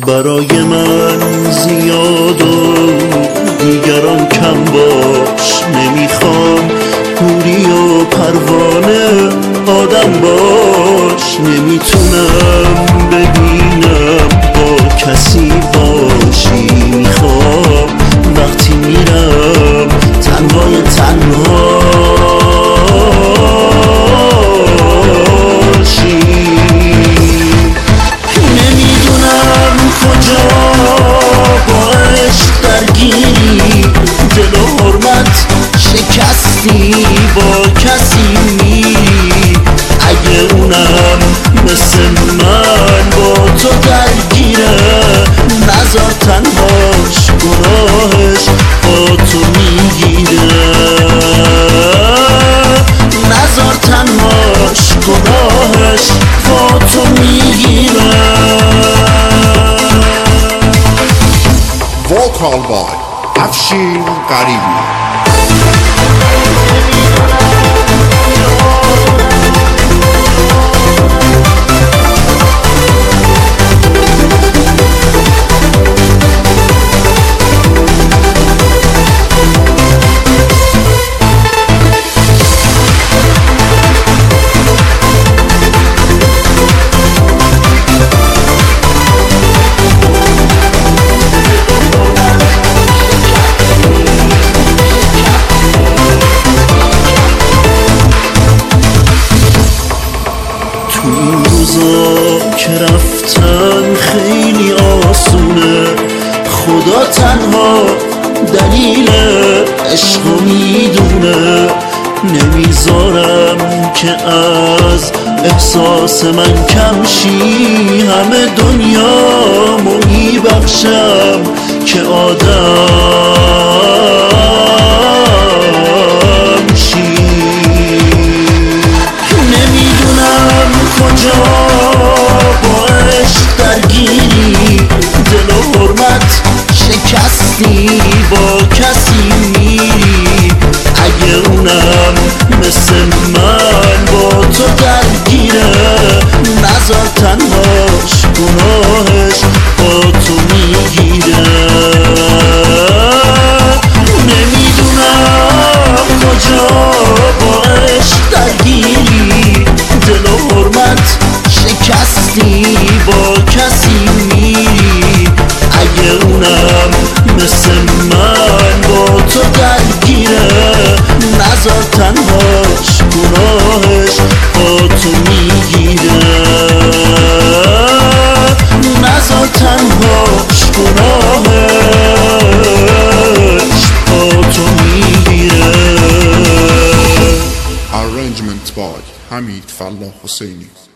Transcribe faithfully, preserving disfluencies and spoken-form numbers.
برای من زیاد و دیگران کم باش. نمیخوام حوری و پروانه آدم باش. نمیتونم ببینم با کسی باشی. میخوام وقتی میرم تنهای تنها شکستی با کسی میری. اگه اونم مثل من با تو درگیره نذار تنهاش، گناهش با تو میگیره. نذار تنهاش، گناهش با تو میگیره. Vocal by افشین غریبی. این روزا که رفتن خیلی آسونه. خدا تنها دلیل عشقو میدونه. نمیذارم که از احساس من کم شی. همه دنیامو میبخشم که آدم شی. کجا با عشق درگیری، دل و حرمت شکستی با کسی میری. اگه اونم مثل من با تو درگیره نذار تنهاش، گناهش با تو میگیره. نمیدونم کجا با عشق درگیری، دل و حرمت شکستی با کسی میری. اگه اونم مثل من با تو درگیره نذار تنهاش، گناهش با تو میگیره. نذار تنهاش، گناهش با تو میگیره. Arrangement by حمید فلاح حسینی.